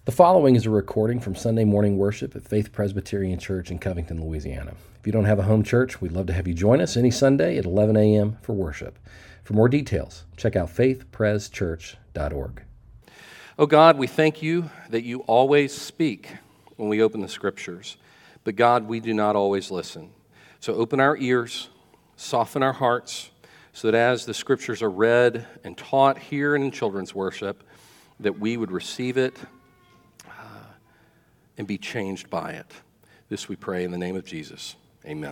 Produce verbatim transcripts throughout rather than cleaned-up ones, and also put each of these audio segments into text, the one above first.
The following is a recording from Sunday morning worship at Faith Presbyterian Church in Covington, Louisiana. If you don't have a home church, we'd love to have you join us any Sunday at eleven a.m. for worship. For more details, check out faith pres church dot org. Oh God, we thank you that you always speak when we open the Scriptures. But God, we do not always listen. So open our ears, soften our hearts, so that as the Scriptures are read and taught here and in children's worship, that we would receive it and be changed by it. This we pray in the name of Jesus. Amen.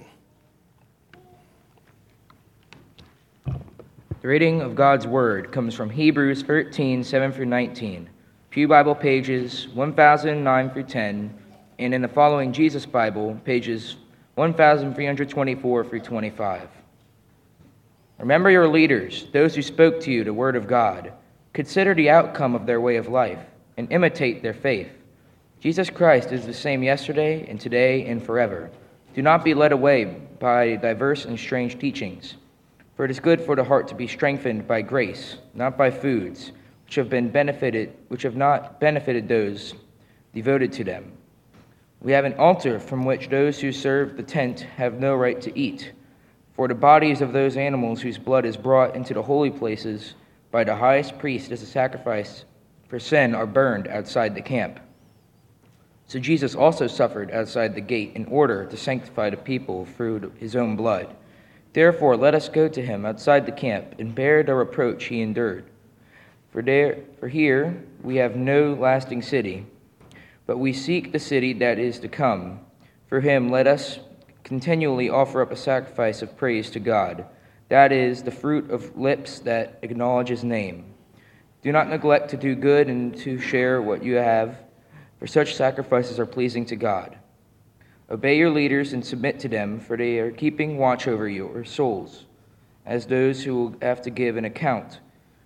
The reading of God's Word comes from Hebrews thirteen, seven through nineteen, Pew Bible pages one thousand nine through ten, and in the following Jesus Bible, pages one thousand three hundred twenty-four through twenty-five. Remember your leaders, those who spoke to you the Word of God. Consider the outcome of their way of life, and imitate their faith. Jesus Christ is the same yesterday and today and forever. Do not be led away by diverse and strange teachings, for it is good for the heart to be strengthened by grace, not by foods, which have been benefited, which have not benefited those devoted to them. We have an altar from which those who serve the tent have no right to eat, for the bodies of those animals whose blood is brought into the holy places by the highest priest as a sacrifice for sin are burned outside the camp. So Jesus also suffered outside the gate in order to sanctify the people through his own blood. Therefore, let us go to him outside the camp and bear the reproach he endured. For there, for here we have no lasting city, but we seek the city that is to come. For him, let us continually offer up a sacrifice of praise to God. That is the fruit of lips that acknowledge his name. Do not neglect to do good and to share what you have, for such sacrifices are pleasing to God. Obey your leaders and submit to them, for they are keeping watch over your souls, as those who will have to give an account.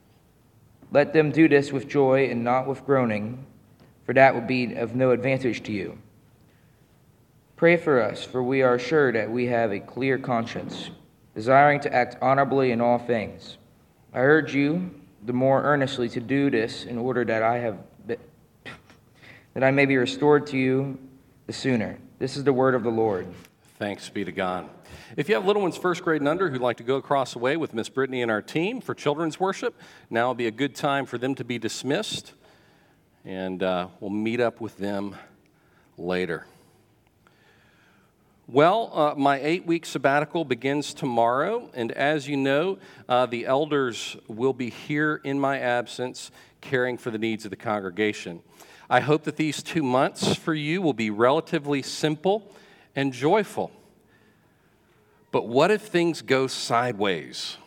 Let them do this with joy and not with groaning, for that would be of no advantage to you. Pray for us, for we are sure that we have a clear conscience, desiring to act honorably in all things. I urge you the more earnestly to do this in order that I have been that I may be restored to you the sooner. This is the word of the Lord. Thanks be to God. If you have little ones first grade and under who'd like to go across the way with Miss Brittany and our team for children's worship, now will be a good time for them to be dismissed, and uh, we'll meet up with them later. Well, uh, my eight-week sabbatical begins tomorrow, and as you know, uh, the elders will be here in my absence, caring for the needs of the congregation. I hope that these two months for you will be relatively simple and joyful. But what if things go sideways?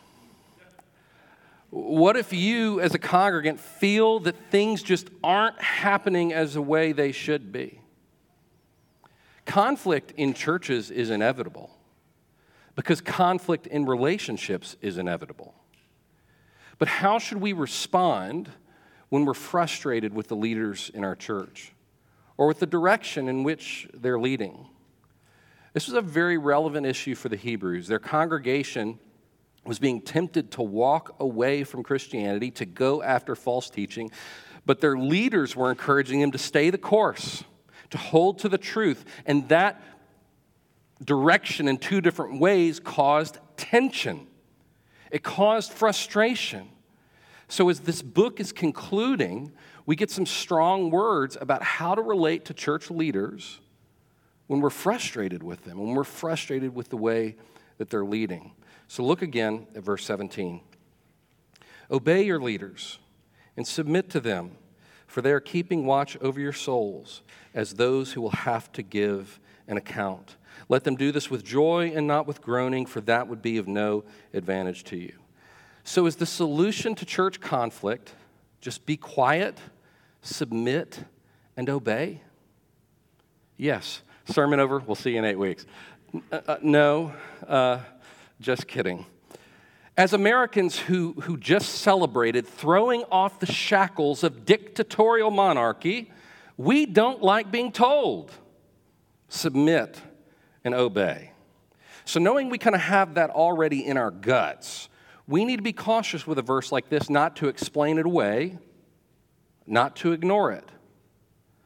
What if you, as a congregant, feel that things just aren't happening as the way they should be? Conflict in churches is inevitable because conflict in relationships is inevitable. But how should we respond when we're frustrated with the leaders in our church or with the direction in which they're leading? This was a very relevant issue for the Hebrews. Their congregation was being tempted to walk away from Christianity, to go after false teaching, but their leaders were encouraging them to stay the course, to hold to the truth, and that direction in two different ways caused tension. It caused frustration. So as this book is concluding, we get some strong words about how to relate to church leaders when we're frustrated with them, when we're frustrated with the way that they're leading. So look again at verse seventeen. Obey your leaders and submit to them, for they are keeping watch over your souls as those who will have to give an account. Let them do this with joy and not with groaning, for that would be of no advantage to you. So is the solution to church conflict just be quiet, submit, and obey? Yes. Sermon over. We'll see you in eight weeks. Uh, uh, no, uh, just kidding. As Americans who, who just celebrated throwing off the shackles of dictatorial monarchy, we don't like being told, submit and obey. So knowing we kind of have that already in our guts, we need to be cautious with a verse like this, not to explain it away, not to ignore it,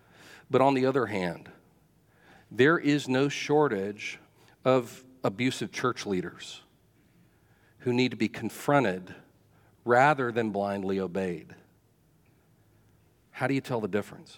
But on the other hand, there is no shortage of abusive church leaders who need to be confronted rather than blindly obeyed. How do you tell the difference?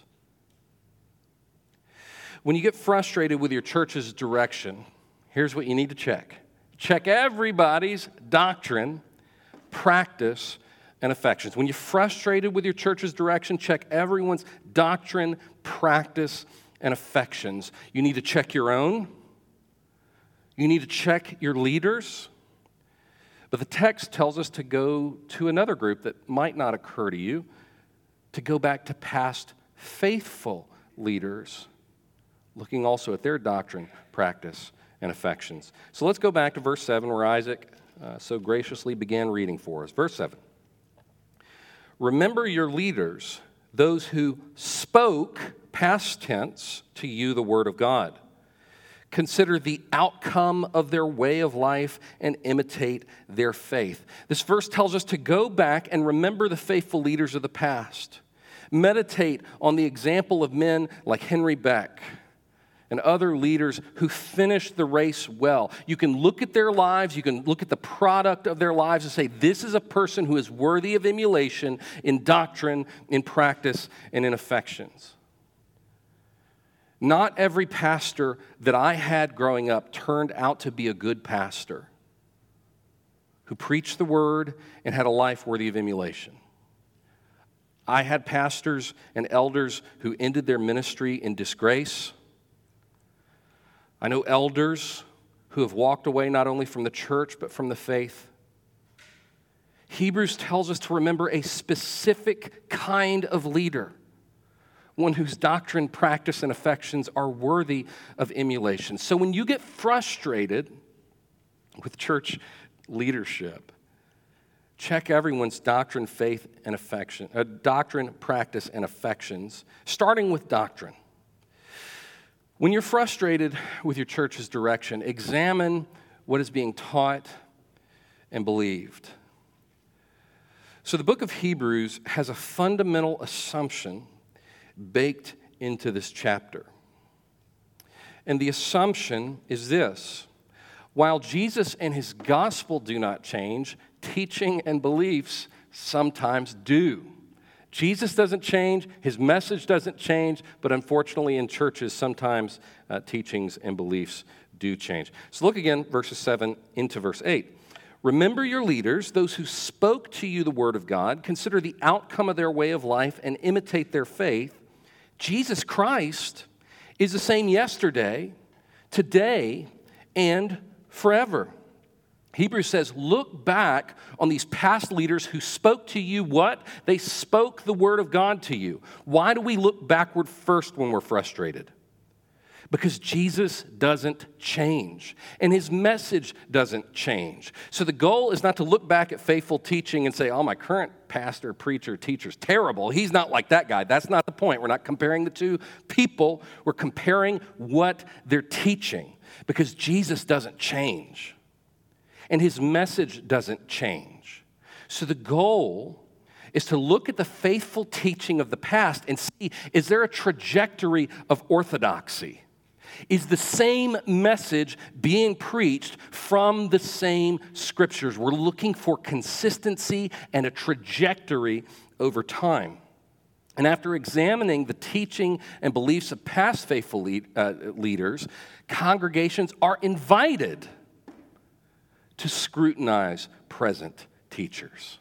When you get frustrated with your church's direction, here's what you need to check. Check everybody's doctrine, practice, and affections. When you're frustrated with your church's direction, check everyone's doctrine, practice, and affections. You need to check your own. You need to check your leaders. But the text tells us to go to another group that might not occur to you, to go back to past faithful leaders, looking also at their doctrine, practice, and affections. So let's go back to verse seven, where Isaac uh, so graciously began reading for us. Verse seven. Remember your leaders, those who spoke, past tense, to you the word of God. Consider the outcome of their way of life and imitate their faith. This verse tells us to go back and remember the faithful leaders of the past. Meditate on the example of men like Henry Beck and other leaders who finished the race well. You can look at their lives, you can look at the product of their lives and say, this is a person who is worthy of emulation in doctrine, in practice, and in affections. Not every pastor that I had growing up turned out to be a good pastor who preached the word and had a life worthy of emulation. I had pastors and elders who ended their ministry in disgrace. I know elders who have walked away not only from the church but from the faith. Hebrews tells us to remember a specific kind of leader, one whose doctrine, practice, and affections are worthy of emulation. So when you get frustrated with church leadership, check everyone's doctrine, faith, and affection, uh, doctrine, practice, and affections, starting with doctrine. When you're frustrated with your church's direction, examine what is being taught and believed. So the book of Hebrews has a fundamental assumption baked into this chapter. And the assumption is this: while Jesus and his gospel do not change, teaching and beliefs sometimes do. Jesus doesn't change, his message doesn't change, but unfortunately in churches sometimes uh, teachings and beliefs do change. So look again, verses seven into verse eight. Remember your leaders, those who spoke to you the word of God. Consider the outcome of their way of life and imitate their faith. Jesus Christ is the same yesterday, today, and forever. Hebrews says, look back on these past leaders who spoke to you what? They spoke the word of God to you. Why do we look backward first when we're frustrated? Because Jesus doesn't change, and his message doesn't change. So the goal is not to look back at faithful teaching and say, oh, my current pastor, preacher, teacher's terrible. He's not like that guy. That's not the point. We're not comparing the two people. We're comparing what they're teaching, because Jesus doesn't change, and his message doesn't change. So the goal is to look at the faithful teaching of the past and see, is there a trajectory of orthodoxy? Is the same message being preached from the same scriptures? We're looking for consistency and a trajectory over time. And after examining the teaching and beliefs of past faithful lead, uh, leaders, congregations are invited to scrutinize present teachers.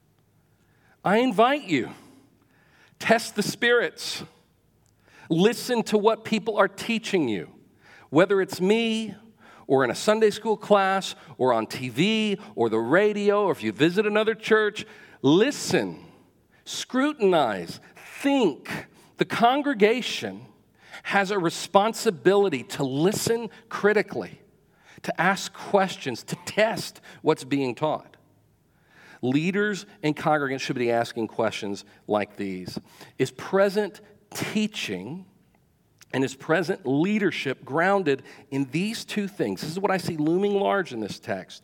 I invite you, test the spirits. Listen to what people are teaching you, whether it's me or in a Sunday school class or on T V or the radio, or if you visit another church. Listen, scrutinize, think. The congregation has a responsibility to listen critically, to ask questions, to test what's being taught. Leaders and congregants should be asking questions like these. Is present teaching and is present leadership grounded in these two things? This is what I see looming large in this text.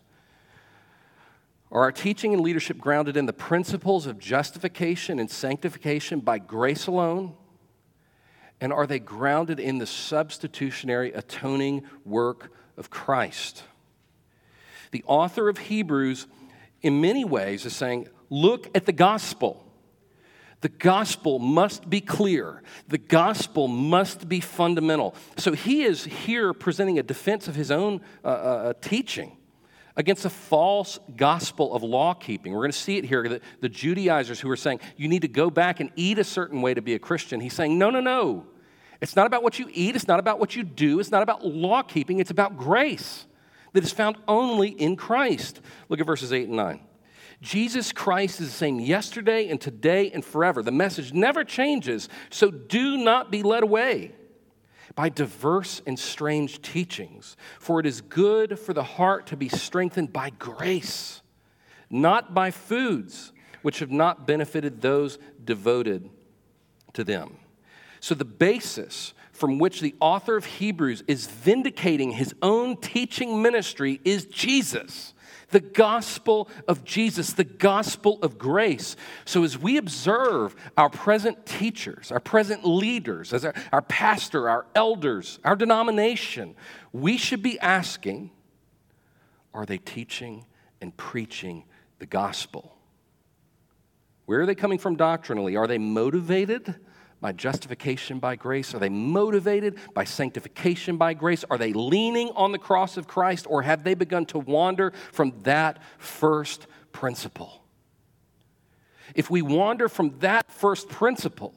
Are our teaching and leadership grounded in the principles of justification and sanctification by grace alone And are they grounded in the substitutionary atoning work of Christ? The author of Hebrews, in many ways, is saying, look at the gospel. The gospel must be clear. The gospel must be fundamental. So he is here presenting a defense of his own uh, uh, teaching against a false gospel of law keeping. We're going to see it here, the, the Judaizers who are saying, you need to go back and eat a certain way to be a Christian. He's saying, no, no, no. It's not about what you eat. It's not about what you do. It's not about law keeping. It's about grace that is found only in Christ. Look at verses eight and nine. Jesus Christ is the same yesterday and today and forever. The message never changes, so do not be led away by diverse and strange teachings, for it is good for the heart to be strengthened by grace, not by foods which have not benefited those devoted to them. So the basis from which the author of Hebrews is vindicating his own teaching ministry is Jesus. The gospel of Jesus, the gospel of grace. So as we observe our present teachers, our present leaders, as our, our pastor, our elders, our denomination, we should be asking, are they teaching and preaching the gospel? Where are they coming from doctrinally? Are they motivated by justification by grace? Are they motivated by sanctification by grace? Are they leaning on the cross of Christ, or have they begun to wander from that first principle? If we wander from that first principle,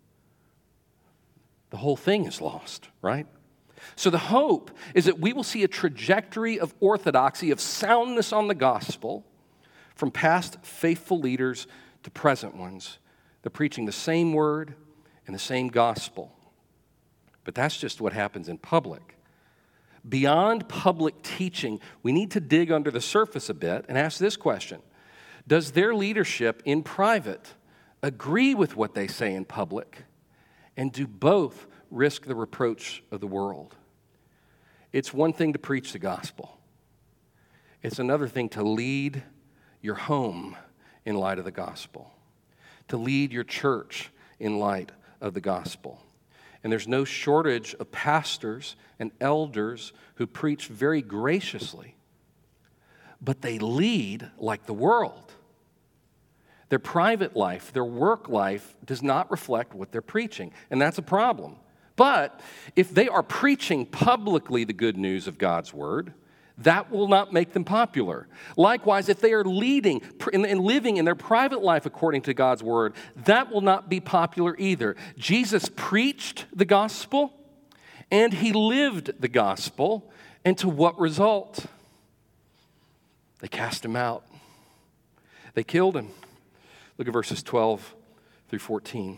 the whole thing is lost, right? So the hope is that we will see a trajectory of orthodoxy, of soundness on the gospel, from past faithful leaders to present ones. They're preaching the same word and the same gospel. But that's just what happens in public. Beyond public teaching, we need to dig under the surface a bit and ask this question. Does their leadership in private agree with what they say in public? And do both risk the reproach of the world? It's one thing to preach the gospel. It's another thing to lead your home in light of the gospel, to lead your church in light of the gospel. And there's no shortage of pastors and elders who preach very graciously, but they lead like the world. Their private life, their work life does not reflect what they're preaching, and that's a problem. But if they are preaching publicly the good news of God's word, that will not make them popular. Likewise, if they are leading and living in their private life according to God's word, that will not be popular either. Jesus preached the gospel, and he lived the gospel, and to what result? They cast him out. They killed him. Look at verses twelve through fourteen.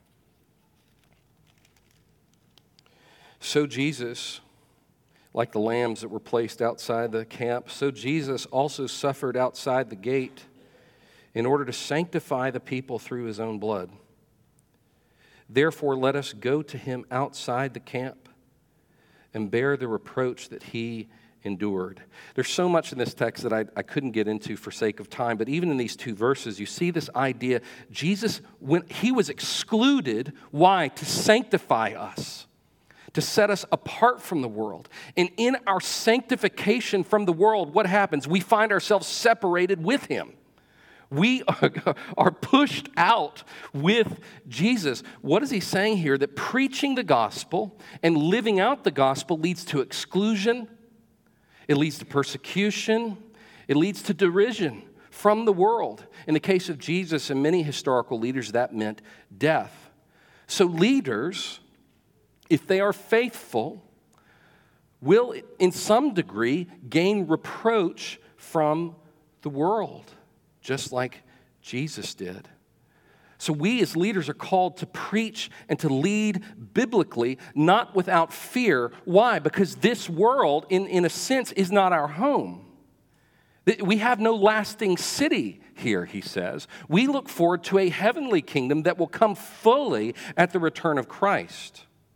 So Jesus, like the lambs that were placed outside the camp, so Jesus also suffered outside the gate in order to sanctify the people through his own blood. Therefore, let us go to him outside the camp and bear the reproach that he endured. There's so much in this text that I, I couldn't get into for sake of time, but even in these two verses, you see this idea. Jesus, when he was excluded, why? To sanctify us, to set us apart from the world. And in our sanctification from the world, what happens? We find ourselves separated with him. We are pushed out with Jesus. What is he saying here? That preaching the gospel and living out the gospel leads to exclusion, it leads to persecution, it leads to derision from the world. In the case of Jesus and many historical leaders, that meant death. So leaders, if they are faithful, will in some degree gain reproach from the world, just like Jesus did. So we as leaders are called to preach and to lead biblically, not without fear. Why? Because this world, in, in a sense, is not our home. We have no lasting city here, he says. We look forward to a heavenly kingdom that will come fully at the return of Christ.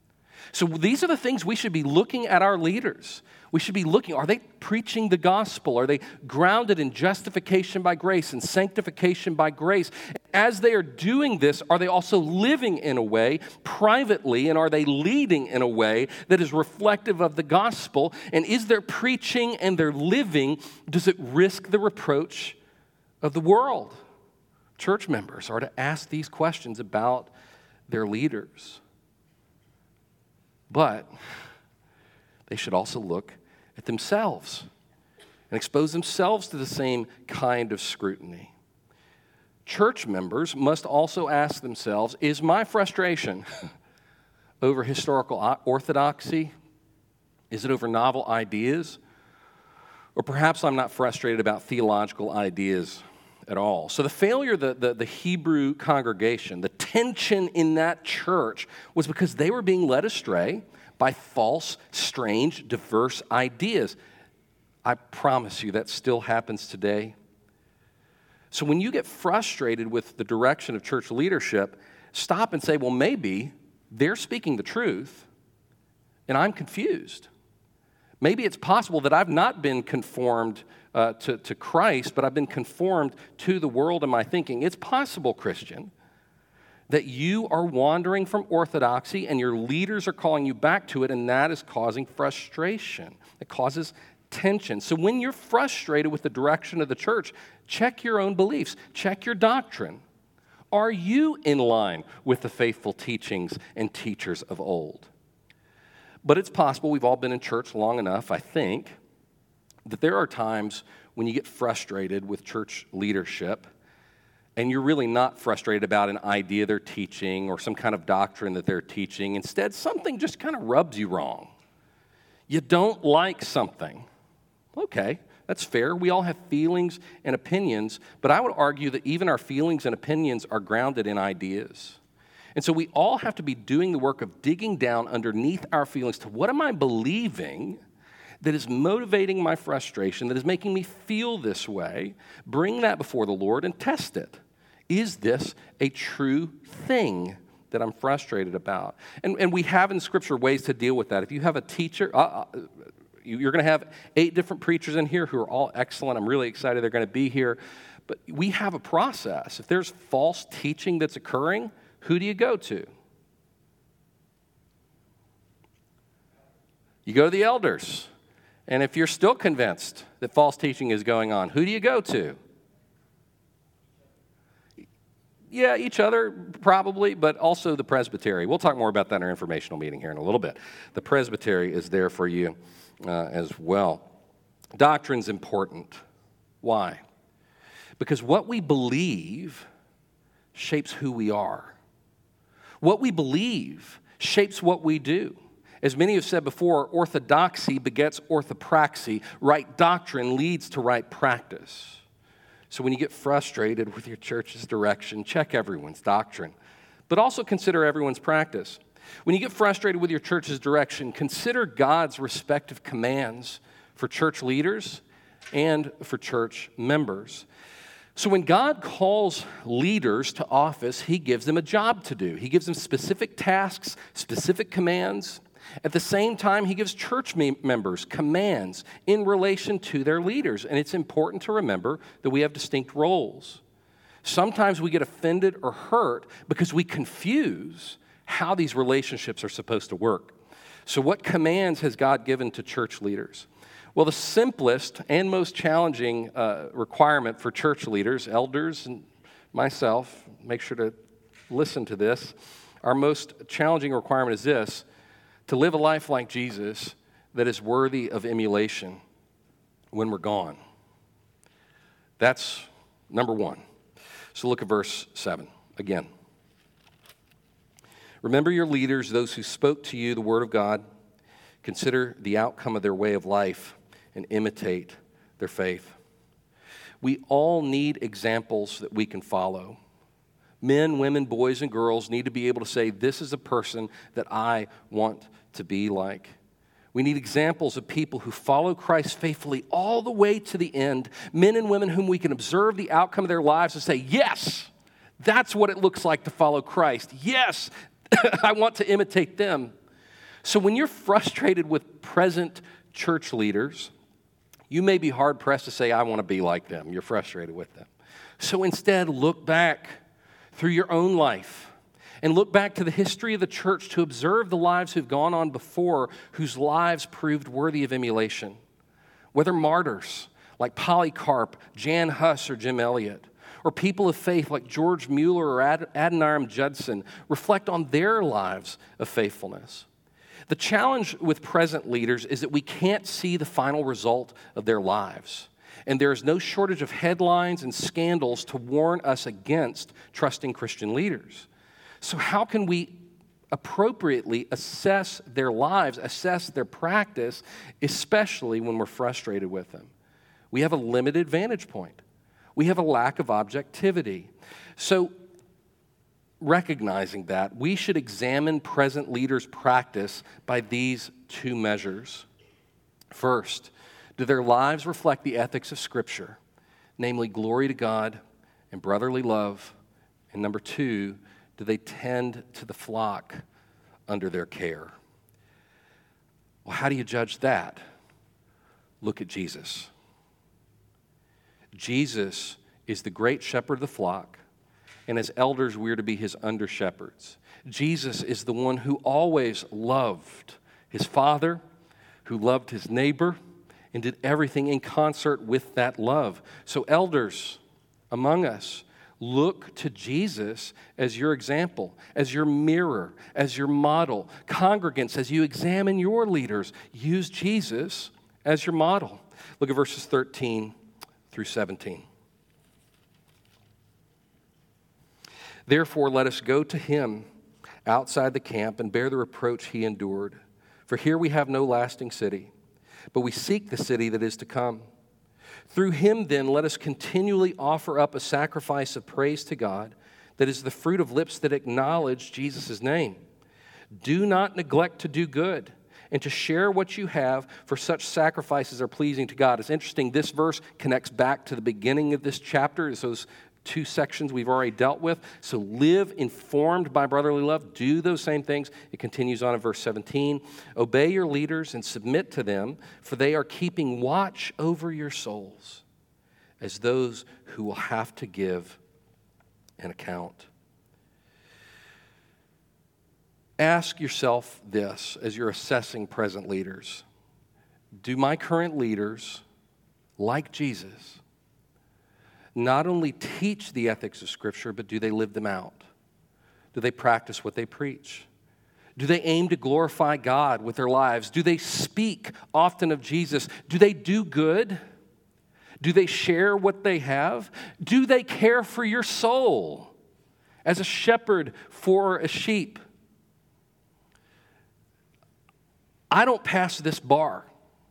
So these are the things we should be looking at our leaders. We should be looking, are they preaching the gospel? Are they grounded in justification by grace and sanctification by grace? As they are doing this, are they also living in a way privately, and are they leading in a way that is reflective of the gospel? And is their preaching and their living, does it risk the reproach of the world? Church members are to ask these questions about their leaders. But they should also look at themselves and expose themselves to the same kind of scrutiny. Church members must also ask themselves, is my frustration over historical orthodoxy? Is it over novel ideas? Or perhaps I'm not frustrated about theological ideas at all. So the failure of the, the, the Hebrew congregation, the tension in that church, was because they were being led astray by false, strange, diverse ideas. I promise you that still happens today. So when you get frustrated with the direction of church leadership, stop and say, well, maybe they're speaking the truth and I'm confused. Maybe it's possible that I've not been conformed uh, to, to Christ, but I've been conformed to the world in my thinking. It's possible, Christian, that you are wandering from orthodoxy and your leaders are calling you back to it, and that is causing frustration. It causes tension. So when you're frustrated with the direction of the church, check your own beliefs, check your doctrine. Are you in line with the faithful teachings and teachers of old? But it's possible, we've all been in church long enough, I think, that there are times when you get frustrated with church leadership and you're really not frustrated about an idea they're teaching or some kind of doctrine that they're teaching. Instead, something just kind of rubs you wrong. You don't like something. Okay, that's fair. We all have feelings and opinions, but I would argue that even our feelings and opinions are grounded in ideas. And so we all have to be doing the work of digging down underneath our feelings to what am I believing that is motivating my frustration, that is making me feel this way. Bring that before the Lord and test it. Is this a true thing that I'm frustrated about? And, and we have in Scripture ways to deal with that. If you have a teacher, uh, you're going to have eight different preachers in here who are all excellent. I'm really excited they're going to be here. But we have a process. If there's false teaching that's occurring, who do you go to? You go to the elders. And if you're still convinced that false teaching is going on, who do you go to? Yeah, each other, probably, but also the presbytery. We'll talk more about that in our informational meeting here in a little bit. The presbytery is there for you uh, as well. Doctrine's important. Why? Because what we believe shapes who we are. What we believe shapes what we do. As many have said before, orthodoxy begets orthopraxy. Right doctrine leads to right practice. So when you get frustrated with your church's direction, check everyone's doctrine, but also consider everyone's practice. When you get frustrated with your church's direction, consider God's respective commands for church leaders and for church members. So when God calls leaders to office, he gives them a job to do. He gives them specific tasks, specific commands. At the same time, he gives church members commands in relation to their leaders. And it's important to remember that we have distinct roles. Sometimes we get offended or hurt because we confuse how these relationships are supposed to work. So what commands has God given to church leaders? Well, the simplest and most challenging uh, requirement for church leaders, elders and myself, make sure to listen to this, our most challenging requirement is this: to live a life like Jesus that is worthy of emulation when we're gone. That's number one. So look at verse seven again. Remember your leaders, those who spoke to you the word of God. Consider the outcome of their way of life and imitate their faith. We all need examples that we can follow. Men, women, boys, and girls need to be able to say, this is a person that I want to be like. We need examples of people who follow Christ faithfully all the way to the end. Men and women whom we can observe the outcome of their lives and say, yes, that's what it looks like to follow Christ. Yes, I want to imitate them. So when you're frustrated with present church leaders, you may be hard-pressed to say, I want to be like them. You're frustrated with them. So instead, look back through your own life and look back to the history of the church to observe the lives who've gone on before, whose lives proved worthy of emulation. Whether martyrs like Polycarp, Jan Hus, or Jim Elliot, or people of faith like George Mueller or Ad- Adoniram Judson, reflect on their lives of faithfulness. The challenge with present leaders is that we can't see the final result of their lives. And there is no shortage of headlines and scandals to warn us against trusting Christian leaders. So how can we appropriately assess their lives, assess their practice, especially when we're frustrated with them? We have a limited vantage point. We have a lack of objectivity. So recognizing that, we should examine present leaders' practice by these two measures. First, do their lives reflect the ethics of Scripture, namely glory to God and brotherly love? And number two, do they tend to the flock under their care? Well, how do you judge that? Look at Jesus. Jesus is the great shepherd of the flock, and as elders, we're to be his under-shepherds. Jesus is the one who always loved his Father, who loved his neighbor, and did everything in concert with that love. So elders among us, look to Jesus as your example, as your mirror, as your model. Congregants, as you examine your leaders, use Jesus as your model. Look at verses thirteen through seventeen. Therefore, let us go to him outside the camp and bear the reproach he endured. For here we have no lasting city, but we seek the city that is to come. Through him, then, let us continually offer up a sacrifice of praise to God, that is the fruit of lips that acknowledge Jesus' name. Do not neglect to do good and to share what you have, for such sacrifices are pleasing to God. It's interesting, this verse connects back to the beginning of this chapter. It's those two sections we've already dealt with. So live informed by brotherly love. Do those same things. It continues on in verse seventeen. Obey your leaders and submit to them, for they are keeping watch over your souls as those who will have to give an account. Ask yourself this as you're assessing present leaders. Do my current leaders, like Jesus, not only teach the ethics of Scripture, but do they live them out? Do they practice what they preach? Do they aim to glorify God with their lives? Do they speak often of Jesus? Do they do good? Do they share what they have? Do they care for your soul as a shepherd for a sheep? I don't pass this bar.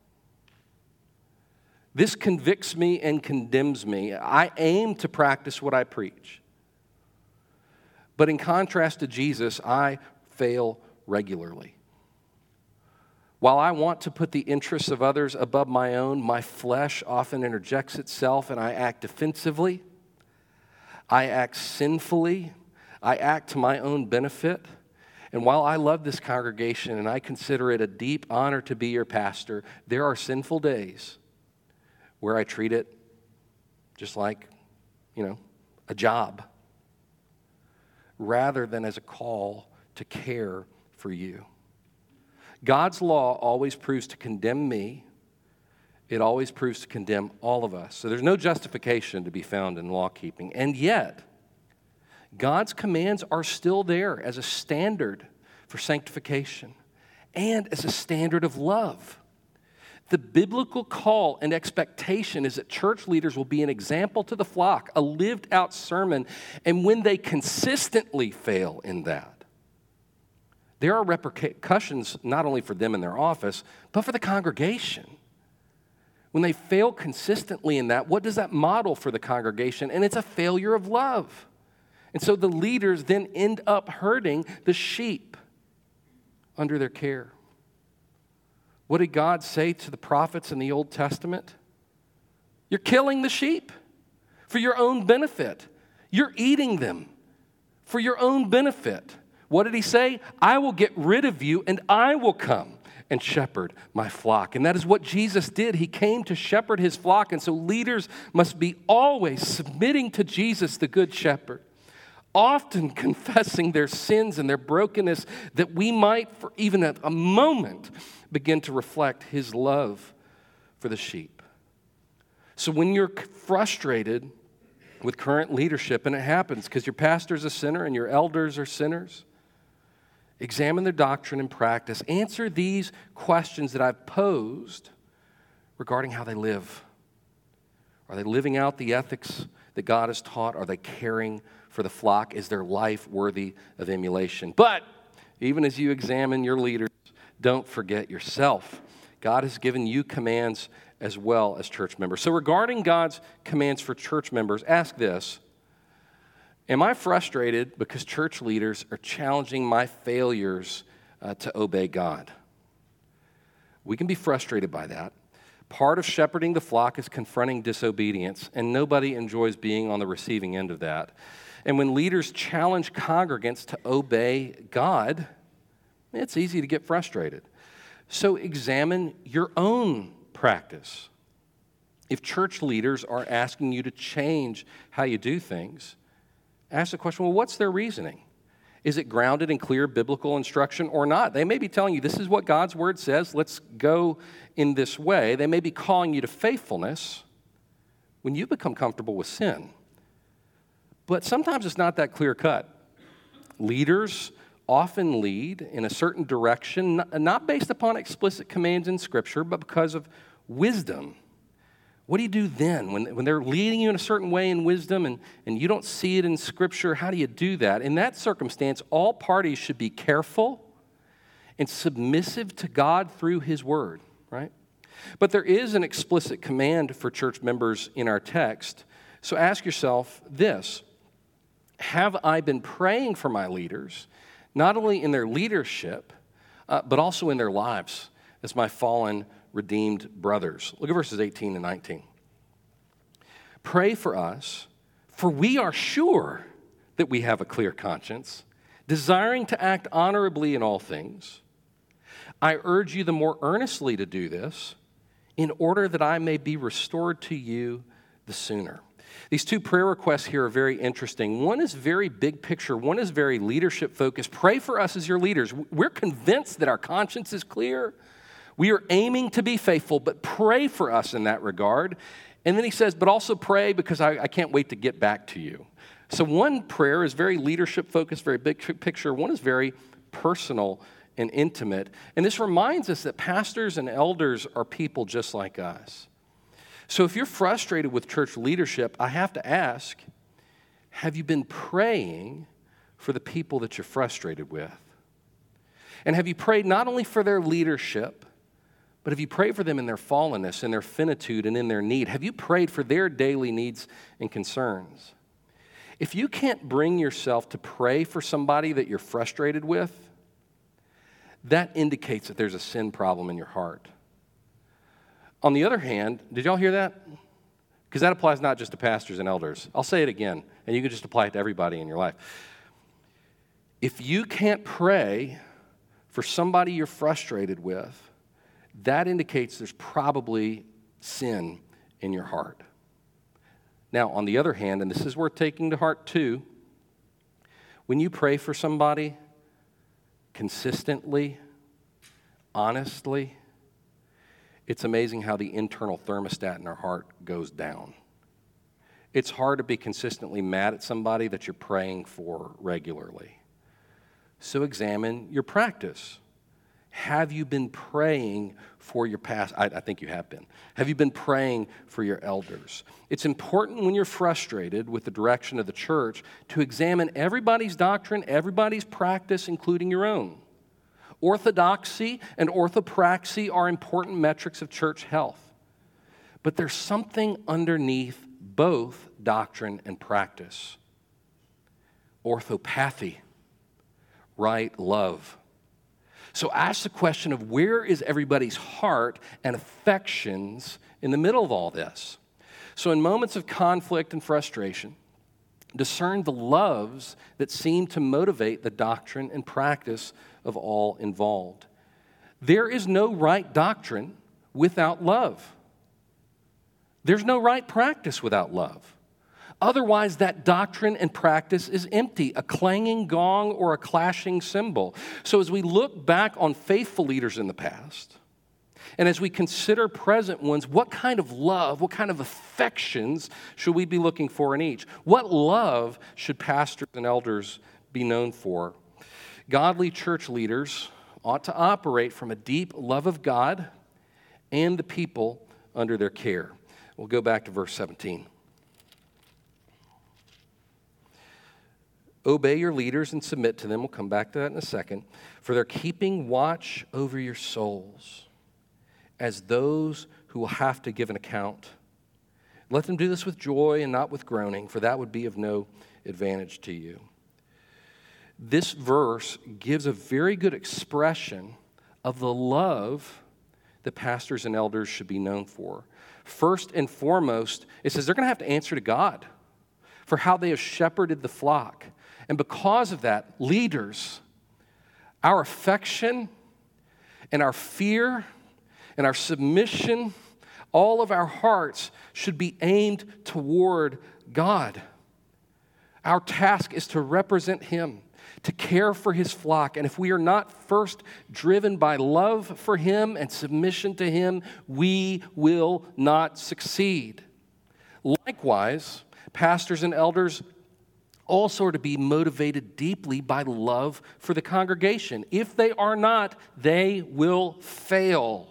This convicts me and condemns me. I aim to practice what I preach. But in contrast to Jesus, I fail regularly. While I want to put the interests of others above my own, my flesh often interjects itself and I act defensively. I act sinfully. I act to my own benefit. And while I love this congregation and I consider it a deep honor to be your pastor, there are sinful days where I treat it just like, you know, a job, rather than as a call to care for you. God's law always proves to condemn me. It always proves to condemn all of us. So there's no justification to be found in law keeping. And yet, God's commands are still there as a standard for sanctification and as a standard of love. The biblical call and expectation is that church leaders will be an example to the flock, a lived out sermon, and when they consistently fail in that, there are repercussions not only for them in their office, but for the congregation. When they fail consistently in that, what does that model for the congregation? And it's a failure of love. And so the leaders then end up hurting the sheep under their care. What did God say to the prophets in the Old Testament? You're killing the sheep for your own benefit. You're eating them for your own benefit. What did he say? I will get rid of you and I will come and shepherd my flock. And that is what Jesus did. He came to shepherd his flock. And so leaders must be always submitting to Jesus, the good shepherd, often confessing their sins and their brokenness, that we might, for even a moment, begin to reflect his love for the sheep. So when you're frustrated with current leadership, and it happens because your pastor's a sinner and your elders are sinners, examine their doctrine and practice. Answer these questions that I've posed regarding how they live. Are they living out the ethics that God has taught? Are they caring for the flock? Is their life worthy of emulation? But even as you examine your leaders, don't forget yourself. God has given you commands as well as church members. So regarding God's commands for church members, ask this: am I frustrated because church leaders are challenging my failures uh, to obey God? We can be frustrated by that. Part of shepherding the flock is confronting disobedience, and nobody enjoys being on the receiving end of that. And when leaders challenge congregants to obey God, it's easy to get frustrated. So examine your own practice. If church leaders are asking you to change how you do things, ask the question, well, what's their reasoning? Is it grounded in clear biblical instruction or not? They may be telling you, this is what God's word says, let's go in this way. They may be calling you to faithfulness when you become comfortable with sin. But sometimes it's not that clear cut. Leaders often lead in a certain direction, not based upon explicit commands in Scripture, but because of wisdom. What do you do then? When, when they're leading you in a certain way in wisdom and, and you don't see it in Scripture, how do you do that? In that circumstance, all parties should be careful and submissive to God through His Word, right? But there is an explicit command for church members in our text. So ask yourself this: have I been praying for my leaders, not only in their leadership, uh, but also in their lives as my fallen, redeemed brothers? Look at verses eighteen and nineteen. Pray for us, for we are sure that we have a clear conscience, desiring to act honorably in all things. I urge you the more earnestly to do this, in order that I may be restored to you the sooner. These two prayer requests here are very interesting. One is very big picture. One is very leadership focused. Pray for us as your leaders. We're convinced that our conscience is clear. We are aiming to be faithful, but pray for us in that regard. And then he says, but also pray because I, I can't wait to get back to you. So one prayer is very leadership focused, very big picture. One is very personal and intimate. And this reminds us that pastors and elders are people just like us. So if you're frustrated with church leadership, I have to ask, have you been praying for the people that you're frustrated with? And have you prayed not only for their leadership, but have you prayed for them in their fallenness, in their finitude, and in their need? Have you prayed for their daily needs and concerns? If you can't bring yourself to pray for somebody that you're frustrated with, that indicates that there's a sin problem in your heart. On the other hand, did y'all hear that? Because that applies not just to pastors and elders. I'll say it again, and you can just apply it to everybody in your life. If you can't pray for somebody you're frustrated with, that indicates there's probably sin in your heart. Now, on the other hand, and this is worth taking to heart too, when you pray for somebody consistently, honestly, it's amazing how the internal thermostat in our heart goes down. It's hard to be consistently mad at somebody that you're praying for regularly. So examine your practice. Have you been praying for your past? I, I think you have been. Have you been praying for your elders? It's important when you're frustrated with the direction of the church to examine everybody's doctrine, everybody's practice, including your own. Orthodoxy and orthopraxy are important metrics of church health. But there's something underneath both doctrine and practice. Orthopathy, right love. So ask the question of where is everybody's heart and affections in the middle of all this? So in moments of conflict and frustration, discern the loves that seem to motivate the doctrine and practice of all involved. There is no right doctrine without love. There's no right practice without love. Otherwise, that doctrine and practice is empty, a clanging gong or a clashing cymbal. So as we look back on faithful leaders in the past, and as we consider present ones, what kind of love, what kind of affections should we be looking for in each? What love should pastors and elders be known for? Godly church leaders ought to operate from a deep love of God and the people under their care. We'll go back to verse seventeen. Obey your leaders and submit to them. We'll come back to that in a second. For they're keeping watch over your souls as those who will have to give an account. Let them do this with joy and not with groaning, for that would be of no advantage to you. This verse gives a very good expression of the love that pastors and elders should be known for. First and foremost, it says they're going to have to answer to God for how they have shepherded the flock. And because of that, leaders, our affection and our fear and our submission, all of our hearts should be aimed toward God. Our task is to represent Him, to care for His flock. And if we are not first driven by love for Him and submission to Him, we will not succeed. Likewise, pastors and elders also are to be motivated deeply by love for the congregation. If they are not, they will fail.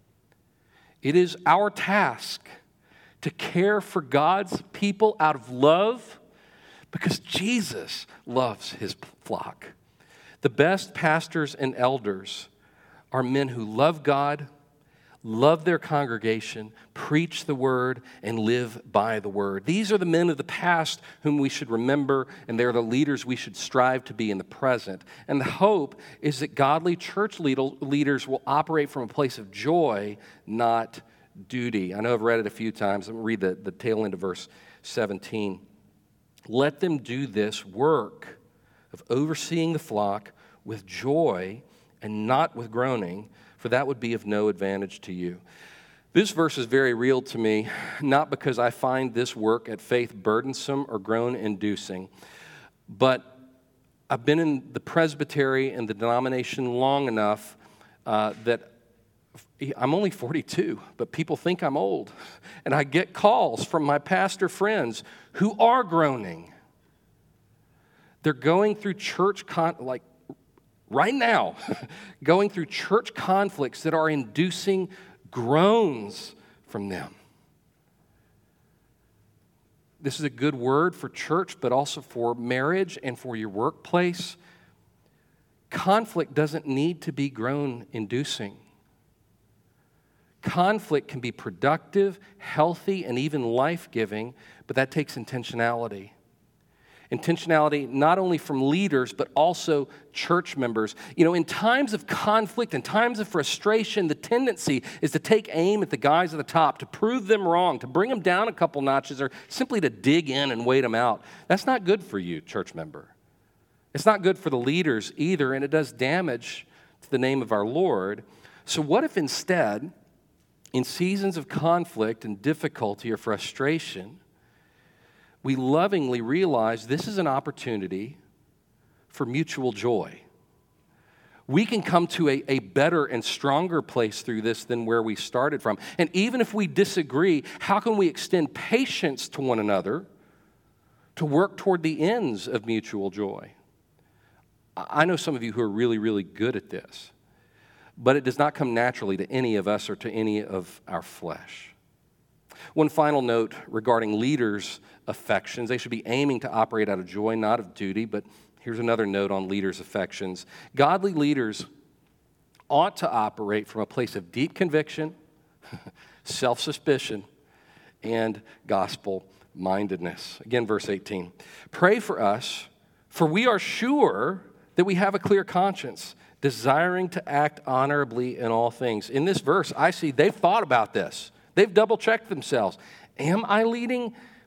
It is our task to care for God's people out of love because Jesus loves His flock. The best pastors and elders are men who love God, love their congregation, preach the word, and live by the word. These are the men of the past whom we should remember, and they're the leaders we should strive to be in the present. And the hope is that godly church leaders will operate from a place of joy, not duty. I know I've read it a few times. I'm going to read the, the tail end of verse seventeen. Let them do this work of overseeing the flock with joy and not with groaning, for that would be of no advantage to you. This verse is very real to me, not because I find this work at Faith burdensome or groan-inducing, but I've been in the presbytery and the denomination long enough uh, that I'm only forty-two, but people think I'm old. And I get calls from my pastor friends who are groaning. They're going through church, con- like right now, going through church conflicts that are inducing groans from them. This is a good word for church, but also for marriage and for your workplace. Conflict doesn't need to be groan-inducing. Conflict can be productive, healthy, and even life-giving, but that takes intentionality. Intentionality not only from leaders, but also church members. You know, in times of conflict, in times of frustration, the tendency is to take aim at the guys at the top, to prove them wrong, to bring them down a couple notches, or simply to dig in and wait them out. That's not good for you, church member. It's not good for the leaders either, and it does damage to the name of our Lord. So what if instead, in seasons of conflict and difficulty or frustration, we lovingly realize this is an opportunity for mutual joy? We can come to a, a better and stronger place through this than where we started from. And even if we disagree, how can we extend patience to one another to work toward the ends of mutual joy? I know some of you who are really, really good at this, but it does not come naturally to any of us or to any of our flesh. One final note regarding leaders' affections. They should be aiming to operate out of joy, not of duty, but here's another note on leaders' affections. Godly leaders ought to operate from a place of deep conviction, self-suspicion, and gospel-mindedness. Again, verse eighteen. Pray for us, for we are sure that we have a clear conscience, desiring to act honorably in all things. In this verse, I see they've thought about this. They've double-checked themselves. Am I leading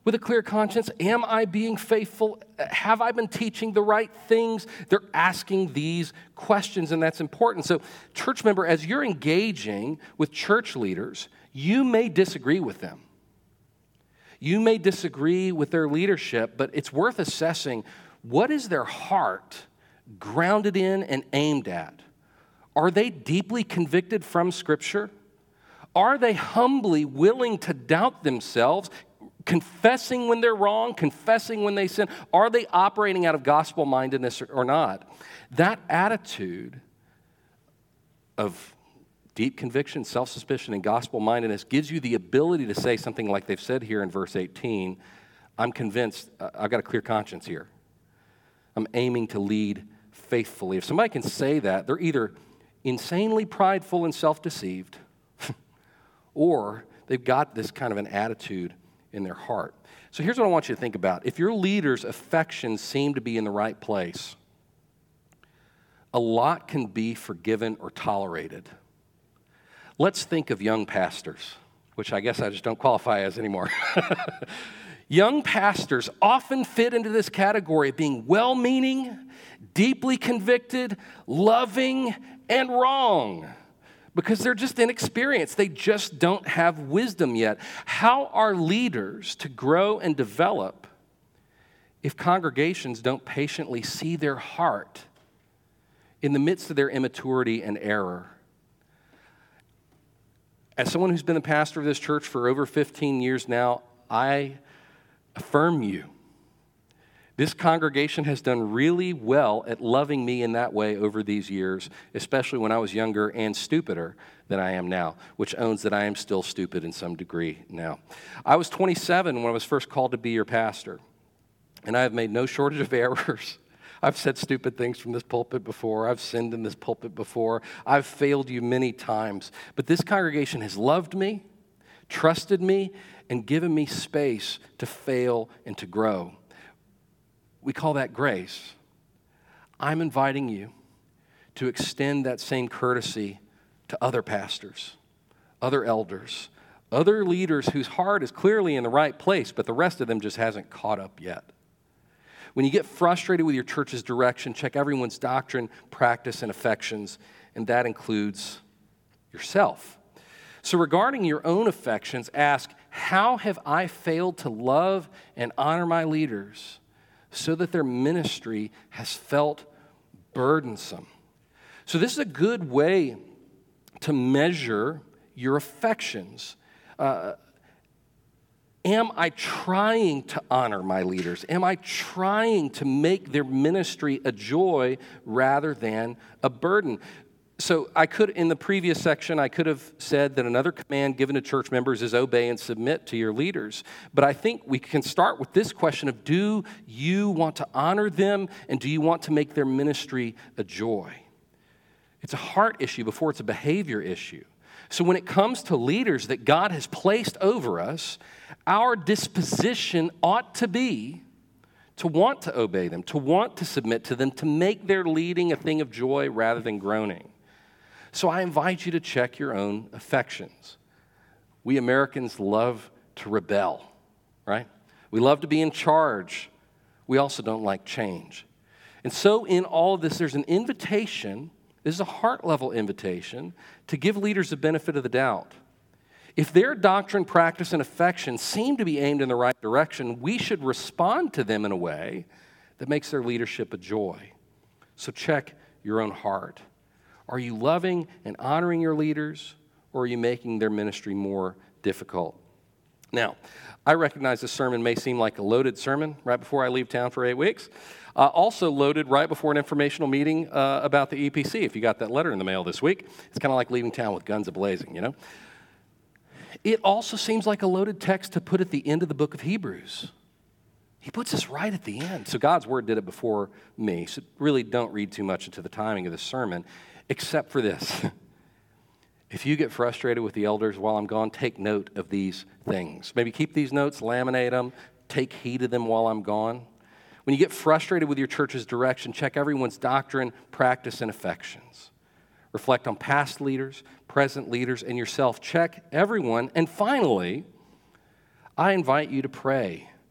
with a clear conscience? Am I being faithful? Have I been teaching the right things? They're asking these questions, and that's important. So, church member, as you're engaging with church leaders, you may disagree with them. You may disagree with their leadership, but it's worth assessing what is their heart grounded in and aimed at. Are they deeply convicted from Scripture? Are they humbly willing to doubt themselves, confessing when they're wrong, confessing when they sin? Are they operating out of gospel-mindedness or not? That attitude of deep conviction, self-suspicion, and gospel-mindedness gives you the ability to say something like they've said here in verse eighteen, I'm convinced, uh, I've got a clear conscience here. I'm aiming to lead faithfully. If somebody can say that, they're either insanely prideful and self-deceived, or they've got this kind of an attitude in their heart. So here's what I want you to think about. If your leader's affections seem to be in the right place, a lot can be forgiven or tolerated. Let's think of young pastors, which I guess I just don't qualify as anymore. Young pastors often fit into this category of being well-meaning, deeply convicted, loving, and wrong because they're just inexperienced. They just don't have wisdom yet. How are leaders to grow and develop if congregations don't patiently see their heart in the midst of their immaturity and error? As someone who's been the pastor of this church for over fifteen years now, I affirm you. This congregation has done really well at loving me in that way over these years, especially when I was younger and stupider than I am now, which owns that I am still stupid in some degree now. I was twenty-seven when I was first called to be your pastor, and I have made no shortage of errors. I've said stupid things from this pulpit before. I've sinned in this pulpit before. I've failed you many times. But this congregation has loved me, trusted me, and given me space to fail and to grow. We call that grace. I'm inviting you to extend that same courtesy to other pastors, other elders, other leaders whose heart is clearly in the right place, but the rest of them just hasn't caught up yet. When you get frustrated with your church's direction, check everyone's doctrine, practice, and affections, and that includes yourself. So regarding your own affections, ask, how have I failed to love and honor my leaders so that their ministry has felt burdensome? So this is a good way to measure your affections. Uh, am I trying to honor my leaders? Am I trying to make their ministry a joy rather than a burden? So I could, in the previous section, I could have said that another command given to church members is obey and submit to your leaders. But I think we can start with this question of, do you want to honor them, and do you want to make their ministry a joy? It's a heart issue before it's a behavior issue. So when it comes to leaders that God has placed over us, our disposition ought to be to want to obey them, to want to submit to them, to make their leading a thing of joy rather than groaning. So I invite you to check your own affections. We Americans love to rebel, right? We love to be in charge. We also don't like change. And so in all of this, there's an invitation, this is a heart-level invitation, to give leaders the benefit of the doubt. If their doctrine, practice, and affection seem to be aimed in the right direction, we should respond to them in a way that makes their leadership a joy. So check your own heart. Are you loving and honoring your leaders, or are you making their ministry more difficult? Now, I recognize this sermon may seem like a loaded sermon right before I leave town for eight weeks. Uh, also loaded right before an informational meeting uh, about the E P C, if you got that letter in the mail this week. It's kind of like leaving town with guns a-blazing, you know? It also seems like a loaded text to put at the end of the book of Hebrews. He puts us right at the end. So God's word did it before me, so really don't read too much into the timing of the sermon. Except for this. If you get frustrated with the elders while I'm gone, take note of these things. Maybe keep these notes, laminate them, take heed of them while I'm gone. When you get frustrated with your church's direction, check everyone's doctrine, practice, and affections. Reflect on past leaders, present leaders, and yourself. Check everyone. And finally, I invite you to pray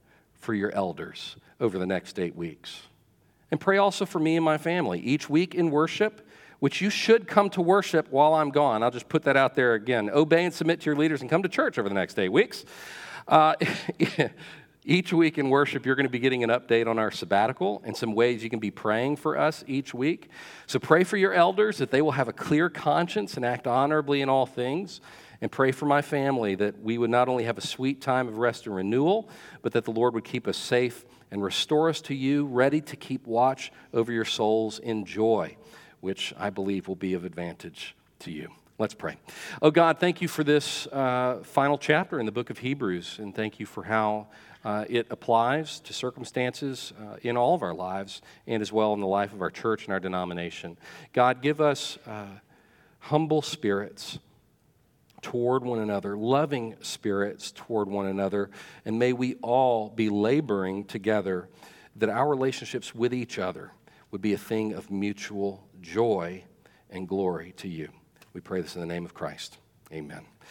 for your elders over the next eight weeks. And pray also for me and my family. Each week in worship, which you should come to worship while I'm gone. I'll just put that out there again. Obey and submit to your leaders and come to church over the next eight weeks. Uh, each week in worship, you're going to be getting an update on our sabbatical and some ways you can be praying for us each week. So pray for your elders that they will have a clear conscience and act honorably in all things. And pray for my family that we would not only have a sweet time of rest and renewal, but that the Lord would keep us safe and restore us to you, ready to keep watch over your souls in joy, which I believe will be of advantage to you. Let's pray. Oh God, thank you for this uh, final chapter in the book of Hebrews, and thank you for how uh, it applies to circumstances uh, in all of our lives and as well in the life of our church and our denomination. God, give us uh, humble spirits toward one another, loving spirits toward one another, and may we all be laboring together that our relationships with each other would be a thing of mutual joy and glory to you. We pray this in the name of Christ. Amen.